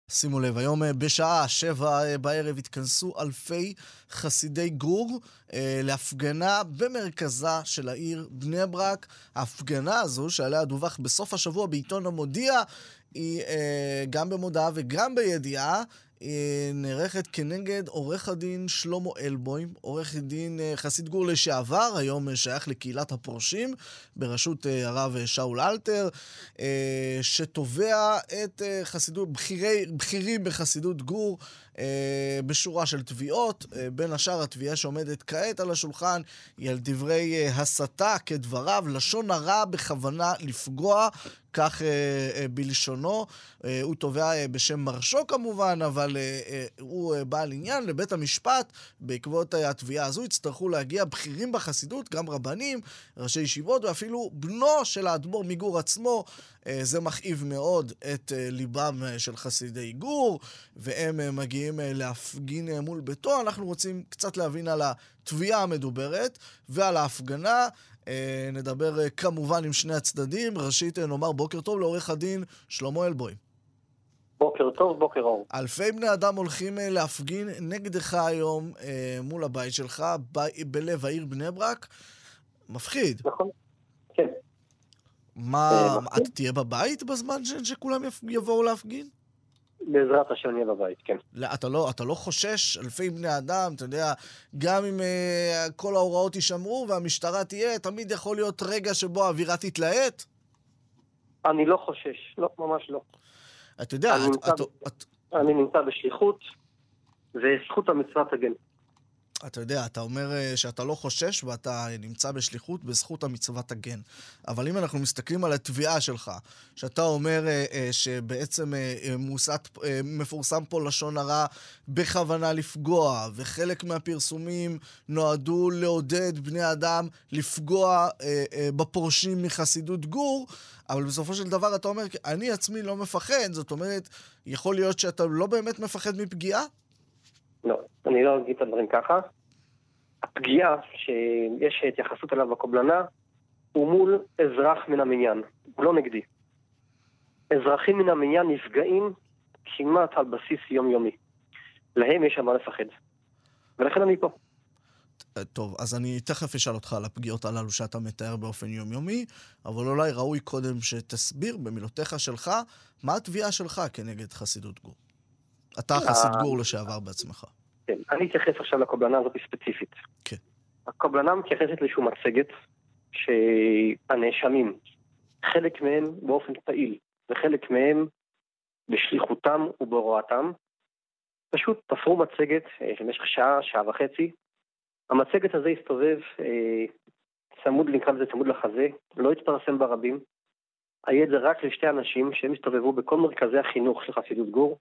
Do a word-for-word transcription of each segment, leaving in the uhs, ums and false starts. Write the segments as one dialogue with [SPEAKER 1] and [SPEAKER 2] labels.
[SPEAKER 1] שימו לב, היום בשעה שבע בערב התכנסו אלפי חסידי גור אה, להפגנה במרכזה של העיר בני ברק. ההפגנה הזו, שעליה דווח בסוף השבוע בעיתון המודיע, היא אה, גם במודעה וגם בידיעה, היא נערכת כנגד עורך הדין שלמה אלבוים, עורך דין אה, חסיד גור לשעבר, היום שייך לקהילת הפורשים, בראשות אה, הרב שאול אלתר, אה, שתובע את אה, חסידות, בחירי, בחירים בחסידות גור, אה, בשורה של תביעות. אה, בין השאר התביעה שעומדת כעת על השולחן היא על דברי אה, הסתה כדבריו, לשון הרע בכוונה לפגוע, כך אה, אה, בלשונו. אה, הוא תובע אה, בשם מרשו כמובן, אבל אה, אה, הוא אה, בעל עניין. לבית המשפט בעקבות אה, התביעה הזו יצטרכו להגיע בכירים בחסידות, גם רבנים, ראשי ישיבות, ואפילו בנו של האדמו"ר מגור עצמו. אה, זה מכאיב מאוד את אה, ליבם אה, של חסידי גור, והם אה, מגיעים אה, להפגין אה, מול ביתו. אנחנו רוצים קצת להבין על התביעה המדוברת ועל ההפגנה. אה, נדבר אה, כמובן עם שני הצדדים. ראשית אה, נאמר בוקר טוב לעורך הדין שלמה אלבוים.
[SPEAKER 2] בוקר טוב, בוקר אור.
[SPEAKER 1] אלפי בני אדם הולכים אה, להפגין נגדך היום אה, מול הבית שלך ב- בלב העיר בני ברק. מפחיד.
[SPEAKER 2] נכון, כן.
[SPEAKER 1] מה,
[SPEAKER 2] אה,
[SPEAKER 1] אתה תהיה בבית בזמן ש- שכולם יפ- יבואו להפגין?
[SPEAKER 2] בעזרת השם נהיה בבית, כן.
[SPEAKER 1] לא, אתה לא, אתה לא חושש? אלפי בני אדם, אתה יודע, גם אם uh, כל ההוראות יישמרו והמשטרה תהיה, תמיד יכול להיות רגע שבו האווירה תתלהט?
[SPEAKER 2] אני לא חושש, לא, ממש לא.
[SPEAKER 1] אתה יודע,
[SPEAKER 2] אני,
[SPEAKER 1] את,
[SPEAKER 2] נמצא,
[SPEAKER 1] את, את,
[SPEAKER 2] אני נמצא בשליחות, וזכות המצווה תגן.
[SPEAKER 1] אתה יודע, אתה אומר uh, שאתה לא חושש ואתה נמצא בשליחות, בזכות המצווה תגן. אבל אם אנחנו מסתכלים על התביעה שלך, שאתה אומר uh, uh, שבעצם uh, מוסת, uh, מפורסם פה לשון הרע בכוונה לפגוע, וחלק מהפרסומים נועדו לעודד בני אדם לפגוע uh, uh, בפורשים מחסידות גור, אבל בסופו של דבר אתה אומר, אני עצמי לא מפחד, זאת אומרת, יכול להיות שאתה לא באמת מפחד מפגיעה?
[SPEAKER 2] לא, אני לא אגיד את הדברים ככה. הפגיעה שיש התייחסות אליו בקובלנה הוא מול אזרח מן המניין, הוא לא נגדי. אזרחים מן המניין נפגעים כמעט על בסיס יומיומי. להם יש מה לפחד. ולכן אני פה.
[SPEAKER 1] טוב, אז אני תכף אשאל אותך על הפגיעות הללו שאתה מתאר באופן יומיומי, אבל אולי ראוי קודם שתסביר במילותיך שלך מה התביעה שלך כנגד חסידות גור. אתה חסיד גור לשעבר בעצמך.
[SPEAKER 2] כן, אני אתייחס עכשיו לקובלנה הזאת ספציפית.
[SPEAKER 1] כן.
[SPEAKER 2] הקובלנה מתייחסת לאיזשהו מצגת שהנאשמים, חלק מהם באופן פעיל, וחלק מהם בשליחותם ובהוראתם, פשוט תפרו מצגת במשך שעה, שעה וחצי. המצגת הזה הסתובב אה, צמוד, נקרא לזה צמוד לחזה, לא התפרסם ברבים. היה את זה רק לשתי אנשים שהם הסתובבו בכל מרכזי החינוך של חסידות גור.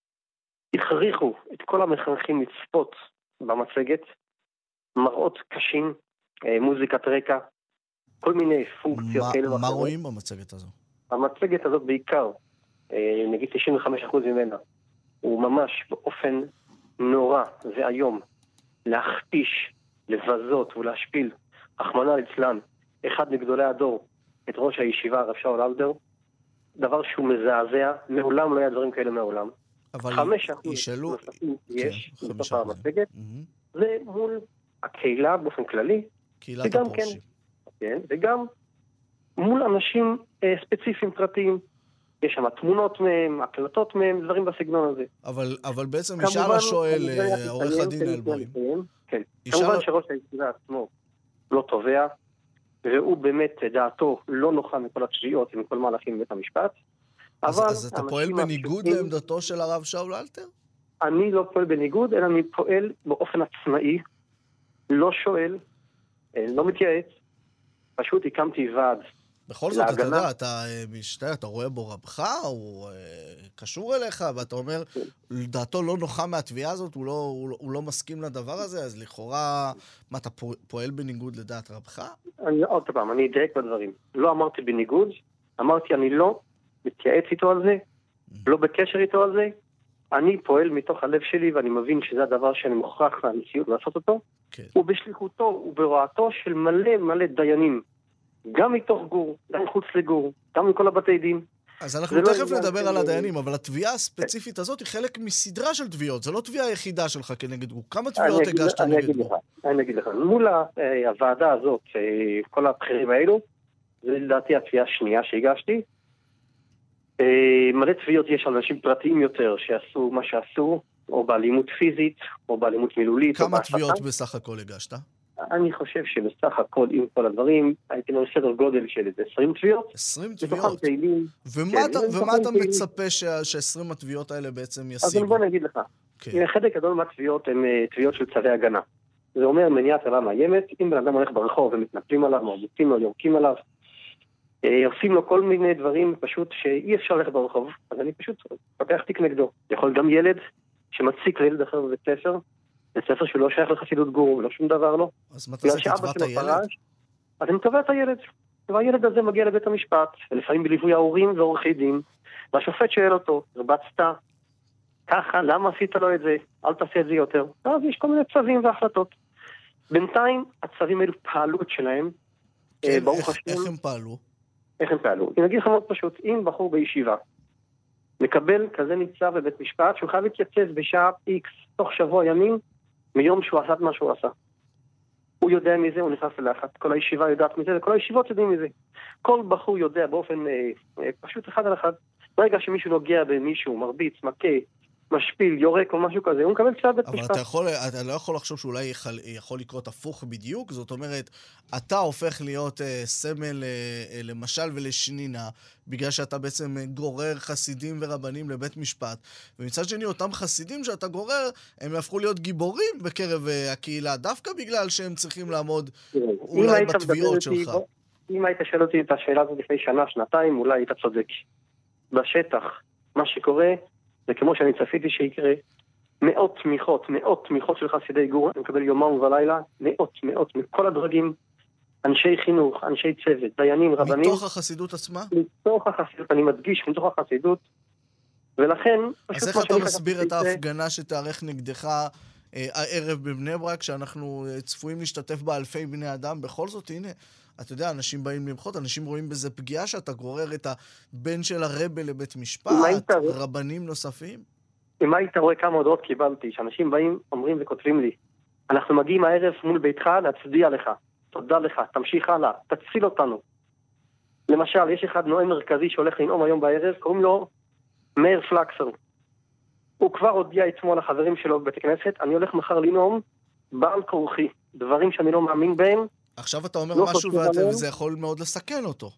[SPEAKER 2] הכריחו את כל המחנכים לצפות במצגת, מראות קשים, אה, מוזיקת רקע, כל מיני פונקציות
[SPEAKER 1] מה,
[SPEAKER 2] כאלה.
[SPEAKER 1] מה רואים במצגת הזו?
[SPEAKER 2] המצגת הזאת בעיקר, אה, נגיד תשעים וחמישה אחוז ממנה, הוא ממש באופן נורא והיום להכפיש, לבזות ולהשפיל, רחמנא ליצלן, אחד מגדולי הדור, את ראש הישיבה, הרב שאול אלתר, דבר שהוא מזעזע, מעולם לא היה דברים כאלה מעולם.
[SPEAKER 1] אבל
[SPEAKER 2] חמש אחוז
[SPEAKER 1] ישאלו...
[SPEAKER 2] נוספים יש,
[SPEAKER 1] כן,
[SPEAKER 2] מתוך המצגת,
[SPEAKER 1] mm-hmm.
[SPEAKER 2] זה מול הקהילה באופן כללי,
[SPEAKER 1] קהילת הפורשים.
[SPEAKER 2] כן, כן, וגם מול אנשים אה, ספציפיים פרטיים, יש שם תמונות מהם, הקלטות מהם, דברים בסגנון הזה.
[SPEAKER 1] אבל, אבל בעצם ישאל השואל, עורך הדין אלבוים.
[SPEAKER 2] כן, כמובן שראש הישיבה עצמו לא תובע, והוא באמת דעתו לא נוחה מכל התביעות ומכל מהלכים בבית המשפט.
[SPEAKER 1] אז, אז אתה פועל בניגוד הפשוטים, לעמדתו של הרב שאול אלתר?
[SPEAKER 2] אני לא פועל בניגוד, אלא אני פועל באופן עצמאי, לא שואל, לא מתייעץ, פשוט הקמתי ועד.
[SPEAKER 1] בכל זאת, אתה יודע, אתה משתה, אתה רואה בו רבך, הוא קשור אליך, ואתה אומר, דעתו לא נוחה מהתביעה הזאת, הוא לא, הוא, הוא לא מסכים לדבר הזה, אז לכאורה, מה, אתה פועל בניגוד לדעת רבך?
[SPEAKER 2] אני, עוד פעם, אני אדייק בדברים. לא אמרתי בניגוד, אמרתי, אני לא מתייעץ איתו על זה, לא בקשר איתו על זה, אני פועל מתוך הלב שלי, ואני מבין שזה הדבר שאני מוכרח מהמציאות לעשות אותו,
[SPEAKER 1] כן.
[SPEAKER 2] ובשליחותו ובהוראתו של מלא מלא דיינים, גם מתוך גור, גם מחוץ לגור, גם מכל הבתי דין,
[SPEAKER 1] אז אנחנו תכף נדבר על הדיינים, אבל התביעה הספציפית הזאת היא חלק מסדרה של תביעות. זו לא תביעה היחידה שלך כנגד גור. כמה תביעות הגשת נגד גור?
[SPEAKER 2] אני אגיד לך, מול הוועדה הזאת, כל הבחירים האלו, זה לדעתי התביעה השנייה שהגשתי. מלא תביעות יש על אנשים פרטיים יותר שעשו מה שעשו, או באלימות פיזית, או באלימות מילולית.
[SPEAKER 1] כמה תביעות בסך הכל הגשת?
[SPEAKER 2] אני חושב שבסך הכל עם כל הדברים, הייתי לו סדר גודל של עשרים תביעות.
[SPEAKER 1] עשרים תביעות? ומה אתה מצפה ש-עשרים התביעות האלה בעצם ישיגו?
[SPEAKER 2] אז בוא נגיד לך, חלק גדול מהתביעות הן תביעות של צווי הגנה. זה אומר מניעת עלה מאיימת, אם בן אדם הולך ברחוב ומתנפלים עליו, מרביצים לו, יורקים עליו, עושים לו כל מיני דברים פשוט שאי אפשר ללכת ברחוב, אז אני פשוט פותח תיק נגדו. יכול גם ילד שמציק לילד אחר בבית ספר, בית ספר שלא שייך לחסידות גור, ולא שום דבר לא.
[SPEAKER 1] אז מה תעשה, תתבע את הילד?
[SPEAKER 2] אז אני תובע את הילד. והילד הזה מגיע לבית המשפט, ולפעמים בליווי ההורים ועורכי דין, והשופט שואל אותו, הרבצת ככה, למה עשית לו את זה? אל תעשה את זה יותר. אז יש כל מיני צווים והחלטות. בינתיים הצווים האלו פעלו את שלהם.
[SPEAKER 1] כן, איך, איך הם פעלו?
[SPEAKER 2] איך הם פעלו? אני אגיד לך מאוד פשוט, אם בחור בישיבה מקבל כזה ניצב בבית משפט, שהוא חייב להתייצב בשעה X תוך שבוע ימים, מיום שהוא עשה את מה שהוא עשה. הוא יודע מזה, הוא נכנס ללחץ, כל הישיבה יודעת מזה, וכל הישיבות יודעים מזה. כל בחור יודע באופן אה, אה, פשוט אחד על אחד, ברגע שמישהו נוגע במישהו, מרביץ, מכה, משפיל, יורק או משהו כזה, הוא מקבל צו בית משפט.
[SPEAKER 1] אבל אתה, יכול, אתה לא יכול לחשוב שאולי יכול, יכול לקרות הפוך בדיוק, זאת אומרת, אתה הופך להיות אה, סמל אה, למשל ולשנינה, בגלל שאתה בעצם גורר חסידים ורבנים לבית משפט, ומצד שני אותם חסידים שאתה גורר, הם יהפכו להיות גיבורים בקרב אה, הקהילה, דווקא בגלל שהם צריכים לעמוד אולי בתביעות שלך.
[SPEAKER 2] בוא, אם היית שואל אותי את השאלה הזאת לפני שנה, שנתיים, אולי היית צודק. בשטח, מה שקורה, זה כמו שאני צפיתי שיקרה, מאות תמיכות, מאות תמיכות של חסידי גור, אני מקבל יומם ולילה, מאות, מאות, מכל הדרגים, אנשי חינוך, אנשי צוות, דיינים, רבנים.
[SPEAKER 1] מתוך החסידות עצמה?
[SPEAKER 2] מתוך החסידות, אני מדגיש, מתוך החסידות, ולכן...
[SPEAKER 1] אז איך אתה מסביר את ההפגנה שתארך נגדך אה, הערב בבני ברק, שאנחנו צפויים להשתתף באלפי בני אדם? בכל זאת, הנה, אתה יודע, אנשים באים למחות, אנשים רואים בזה פגיעה שאתה גורר את הבן של הרבי לבית משפט, רבנים נוספים.
[SPEAKER 2] אם היית רואה כמה הודעות קיבלתי, שאנשים באים, אומרים וכותבים לי, אנחנו מגיעים הערב מול ביתך להצדיע לך, תודה לך, תמשיך הלאה, תציל אותנו. למשל, יש אחד נואם מרכזי שהולך לנאום היום בערב, קוראים לו מאיר פלקסר. הוא כבר הודיע אתמול לחברים שלו בבית הכנסת, אני הולך מחר לנאום בעל כורחי, דברים שאני לא מאמין בהם.
[SPEAKER 1] עכשיו אתה אומר לא משהו וזה יכול מאוד לסכן אותו.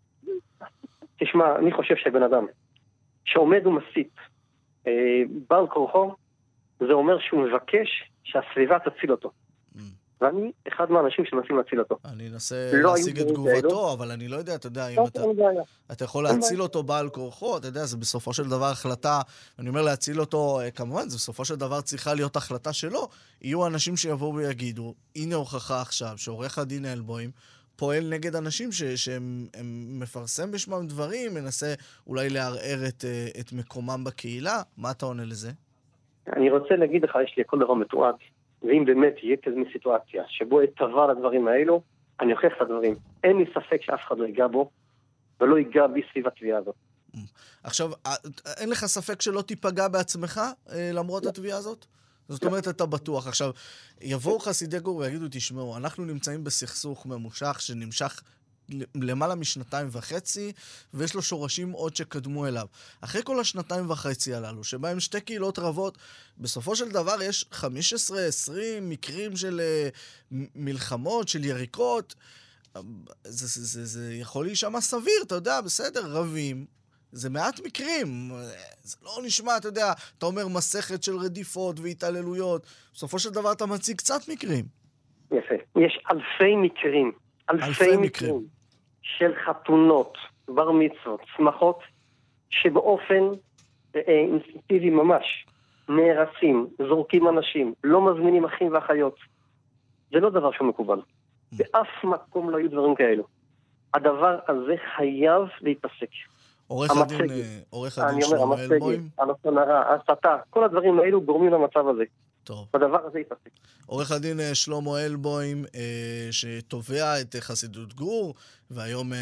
[SPEAKER 2] תשמע, אני חושב שבן אדם שעומד ומסית אה, בעל כורחו, זה אומר שהוא מבקש שהסביבה תציל אותו. Mm. ואני אחד מהאנשים שמנסים להציל אותו.
[SPEAKER 1] אני אנסה לא להשיג את תגובתו, אבל אני לא יודע, אתה יודע, אם אתה, אתה יכול להציל אותו בעל כורחו, אתה יודע, זה בסופו של דבר החלטה, אני אומר להציל אותו, כמובן, זה בסופו של דבר צריכה להיות החלטה שלו. יהיו אנשים שיבואו ויגידו, הנה הוכחה עכשיו, שעורך הדין אלבוים פועל נגד אנשים ש- שהם מפרסם בשמם דברים, מנסה אולי לערער את, את מקומם בקהילה. מה אתה עונה לזה?
[SPEAKER 2] אני רוצה להגיד לך, יש לי הכל דבר מתועד. ואם באמת יהיה כזו סיטואציה שבו יתבע לדברים האלו, אני אוכיח את הדברים. אין לי ספק שאף אחד לא ייגע בו, ולא ייגע בי סביב התביעה הזאת.
[SPEAKER 1] עכשיו, אין לך ספק שלא תיפגע בעצמך למרות התביעה הזאת? זאת אומרת, אתה בטוח. עכשיו, יבואו חסידי גור ויגידו, תשמעו, אנחנו נמצאים בסכסוך ממושך שנמשך למעלה משנתיים וחצי, ויש לו שורשים עוד שקדמו אליו. אחרי כל השנתיים וחצי הללו, שבהם שתי קהילות רבות, בסופו של דבר יש חמש עשרה עשרים מקרים של uh, מלחמות, של יריקות. זה, זה, זה, זה יכול להישמע סביר, אתה יודע, בסדר, רבים. זה מעט מקרים. זה לא נשמע, אתה יודע, אתה אומר מסכת של רדיפות והתעללויות. בסופו של דבר אתה מציג קצת מקרים.
[SPEAKER 2] יפה. יש אלפי מקרים. אלפי, אלפי מקרים. מקרים. של חתונות, בר מצוות, שמחות, שבאופן אה, אינסטינקטיבי ממש נהרסים, זורקים אנשים, לא מזמינים אחים ואחיות. זה לא דבר שהוא מקובל. באף מקום לא היו דברים כאלו. הדבר הזה חייב להיפסק.
[SPEAKER 1] עורך הדין, עורך הדין שלמה אלבוים.
[SPEAKER 2] הלשון הרע, ההסתה, כל הדברים האלו גורמים למצב הזה.
[SPEAKER 1] טוב.
[SPEAKER 2] בדבר הזה יתעסק.
[SPEAKER 1] עורך הדין שלמה אלבוים, שתובע את חסידות גור, והיום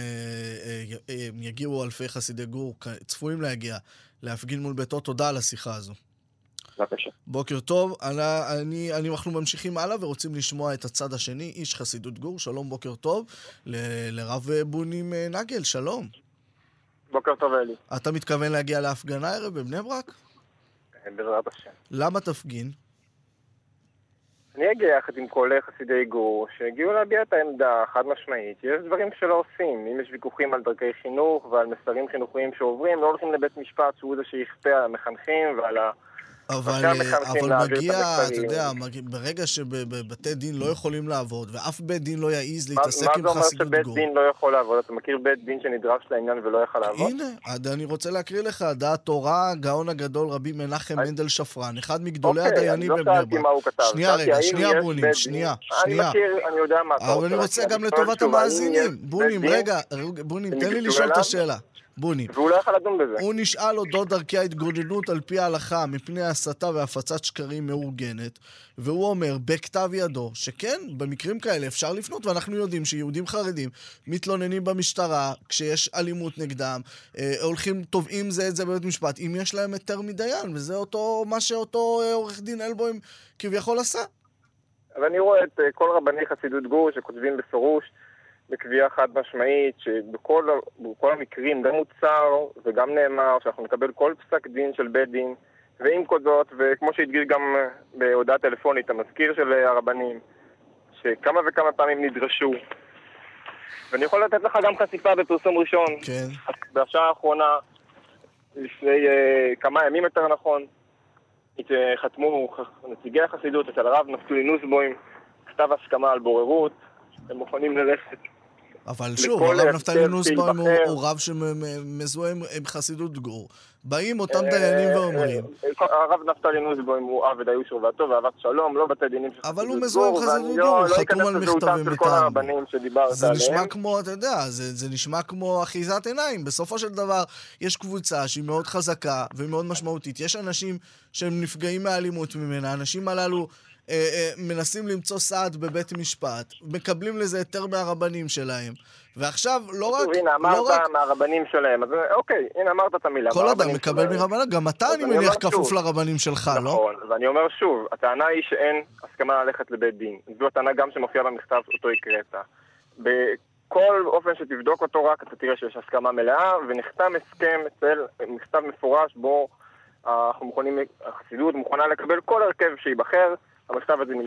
[SPEAKER 1] יגיעו אלפי חסידי גור, צפויים להגיע, להפגין מול ביתו. תודה על השיחה הזו.
[SPEAKER 2] בבקשה.
[SPEAKER 1] בוקר טוב, אני, אני, אנחנו ממשיכים הלאה ורוצים לשמוע את הצד השני, איש חסידות גור. שלום, בוקר טוב, ל- לרב בונים נגל, שלום.
[SPEAKER 3] בוקר טוב, אלי.
[SPEAKER 1] אתה מתכוון להגיע להפגנה ערב בבני ברק?
[SPEAKER 3] בעזרת השם.
[SPEAKER 1] למה תפגין?
[SPEAKER 3] אני אגיע יחד עם כל חסידי גור שהגיעו להביע את העמדה חד משמעית. יש דברים שלא עושים. אם יש ויכוחים על דרכי חינוך ועל מסרים חינוכיים שעוברים, לא הולכים לבית משפט שהוא זה שיכפה על המחנכים ועל ה...
[SPEAKER 1] אבל, אבל מגיע, אתה יודע, מגיע, ברגע שבבתי דין לא יכולים לעבוד, ואף בית דין לא יעיז להתעסק עם חסידות גור.
[SPEAKER 3] מה זה אומר שבית דין לא יכול לעבוד? אתה מכיר בית דין שנדרש לעניין ולא יכול לעבוד?
[SPEAKER 1] הנה, אני רוצה להקריא לך, דעת תורה, גאון הגדול רבי מנחם מנדל שפרן, אחד מגדולי הדיינים בבני ברק. שנייה רגע, שנייה בונים, שנייה, שנייה.
[SPEAKER 3] אני מכיר, אני יודע מה אתה רוצה.
[SPEAKER 1] אבל אני רוצה גם לטובת המאזינים. בונים, רגע, בונים, תן לי לשאול את השאלה. בונים.
[SPEAKER 3] והוא לא יכול לדון בזה.
[SPEAKER 1] הוא נשאל אודות דרכי ההתגוננות על פי ההלכה מפני הסתה והפצת שקרים מאורגנת, והוא אומר בכתב ידו שכן, במקרים כאלה אפשר לפנות, ואנחנו יודעים שיהודים חרדים מתלוננים במשטרה כשיש אלימות נגדם, אה, הולכים תובעים זה את זה בבית משפט, אם יש להם היתר מדיין, וזה אותו, מה שאותו אה, עורך דין אלבוים כביכול עשה.
[SPEAKER 3] אבל אני רואה את אה, כל רבני חסידות גור שכותבים בפירוש, בקביעה חד משמעית, שבכל בכל המקרים גם מוצר וגם נאמר שאנחנו נקבל כל פסק דין של בית דין, ועם קודות, וכמו שהדגיש גם בהודעה טלפונית המזכיר של הרבנים, שכמה וכמה פעמים נדרשו. ואני יכול לתת לך גם חשיפה בפרסום ראשון.
[SPEAKER 1] כן.
[SPEAKER 3] בשעה האחרונה, לפני uh, כמה ימים יותר נכון, חתמו נציגי החסידות אצל הרב נפתלי נוסבוים, כתב הסכמה על בוררות, הם מוכנים ללכת.
[SPEAKER 1] אבל שוב, הרב נפתלי נוסבוים הוא רב שמזוהה עם חסידות גור. באים אותם דיינים ואומרים.
[SPEAKER 3] הרב נפתלי נוסבוים הוא עבד היושר והטוב ואהבת שלום, לא בתי דינים של חסידות גור.
[SPEAKER 1] אבל הוא מזוהה עם חסידות גור, הוא חתום על מכתבים מטעם. זה נשמע כמו, אתה יודע, זה נשמע כמו אחיזת עיניים. בסופו של דבר, יש קבוצה שהיא מאוד חזקה ומאוד משמעותית. יש אנשים שהם נפגעים מהאלימות ממנה, האנשים הללו מנסים למצוא סעד בבית משפט, מקבלים לזה יותר מהרבנים שלהם, ועכשיו לא רק...
[SPEAKER 3] הנה, אמרת מהרבנים שלהם, אז אוקיי, הנה אמרת את המילה.
[SPEAKER 1] כל אדם מקבל מרבנים, גם אתה אני מניח כפוף לרבנים שלך, לא?
[SPEAKER 3] נכון, ואני אומר שוב, הטענה היא שאין הסכמה ללכת לבית דין. זו הטענה גם שמופיעה במכתב אותו הקראת. בכל אופן שתבדוק אותו רק, אתה תראה שיש הסכמה מלאה, ונחתם הסכם אצל מכתב מפורש בו אנחנו מוכנים, החסידות מוכנה לקבל כל הרכב שיבחר. המכתב הזה,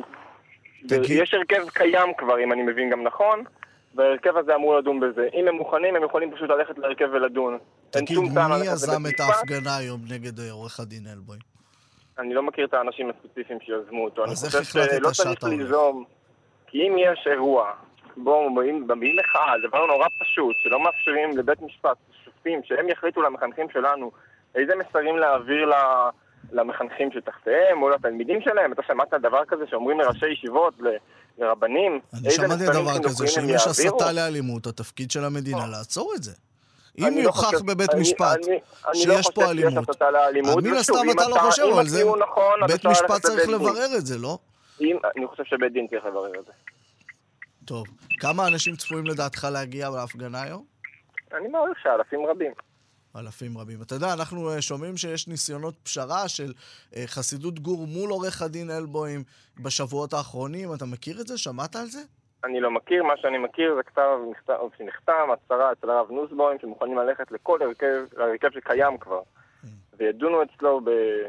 [SPEAKER 3] יש הרכב קיים כבר, אם אני מבין גם נכון, והרכב הזה אמור לדון בזה. אם הם מוכנים, הם יכולים פשוט ללכת להרכב ולדון.
[SPEAKER 1] תגיד, מי יזם את ההפגנה היום נגד עורך הדין אלבוים?
[SPEAKER 3] אני לא מכיר את האנשים הספציפיים שיזמו אותו.
[SPEAKER 1] אז איך החלטת שאתה הולך?
[SPEAKER 3] כי אם יש אירוע, בו באים מחאה, זה דבר נורא פשוט, שלא מאפשרים לבית משפט, שופטים, שהם יחליטו למחנכים שלנו, איזה מסרים להעביר ל... למחנכים שתחתיהם או לתלמידים שלהם. אתה שמעת דבר כזה שאומרים לראשי ישיבות, ל... לרבנים?
[SPEAKER 1] אני שמעתי דבר כזה, שאם יש הסתה לאלימות, התפקיד של המדינה לעצור את זה. אם יוכח בבית משפט שיש פה אלימות, מן הסתם אתה לא חושב על זה, בית משפט צריך לברר את זה, לא?
[SPEAKER 3] אני חושב שבית דין צריך לברר את זה.
[SPEAKER 1] טוב, כמה אנשים צפויים לדעתך להגיע להפגנה היום?
[SPEAKER 3] אני מעריך שאלפים רבים.
[SPEAKER 1] אלפים רבים. אתה יודע, אנחנו שומעים שיש ניסיונות פשרה של חסידות גור מול עורך הדין אלבוים בשבועות האחרונים. אתה מכיר את זה? שמעת על זה?
[SPEAKER 3] אני לא מכיר. מה שאני מכיר זה כתב שנחתם, הצהרה אצל הרב נוסבוים, שמוכנים ללכת לכל הרכב, הרכב שקיים כבר. וידונו אצלו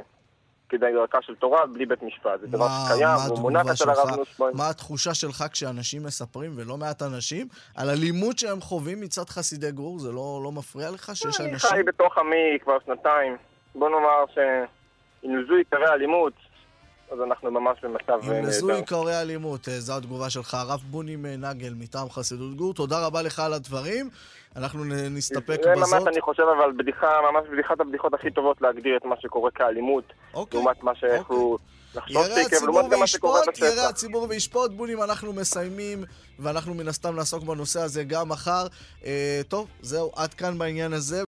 [SPEAKER 3] כדי דרכה של תורה בלי בית משפט. זה דבר שקיים, הוא מונח אצל הרב נוסבוים.
[SPEAKER 1] מה התחושה שלך כשאנשים מספרים, ולא מעט אנשים, על אלימות שהם חווים מצד חסידי גור? זה לא, לא מפריע לך שיש אנשים?
[SPEAKER 3] אני חי בתוך עמי כבר שנתיים. בוא נאמר שאם נזו עיקרי אלימות, אז אנחנו ממש במצב...
[SPEAKER 1] אם נזו עיקרי אלימות, זו התגובה שלך. הרב בונים נגל מטעם חסידות גור, תודה רבה לך על הדברים. אנחנו נסתפק
[SPEAKER 3] זה
[SPEAKER 1] בזאת.
[SPEAKER 3] זה ממש, אני חושב, אבל בדיחה, ממש בדיחת הבדיחות הכי טובות להגדיר את מה שקורה כאלימות,
[SPEAKER 1] אוקיי.
[SPEAKER 3] לעומת מה שיכולו לחשוב שיקב, לעומת גם מה שקורה בשטח.
[SPEAKER 1] יראה הציבור וישפוט. בונים, אנחנו מסיימים, ואנחנו מן הסתם נעסוק בנושא הזה גם מחר. אה, טוב, זהו, עד כאן בעניין הזה.